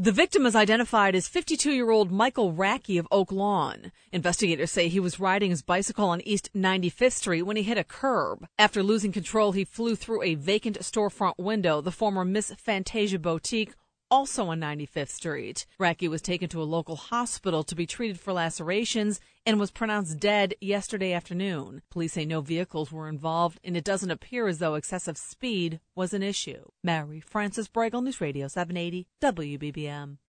The victim is identified as 52-year-old Michael Racky of Oak Lawn. Investigators say he was riding his bicycle on East 95th Street when he hit a curb. After losing control, he flew through a vacant storefront window, the former Miss Fantasia Boutique, also on 95th Street. Racky was taken to a local hospital to be treated for lacerations and was pronounced dead yesterday afternoon. Police say no vehicles were involved, and it doesn't appear as though excessive speed was an issue. Mary Frances Bregel, News Radio 780 WBBM.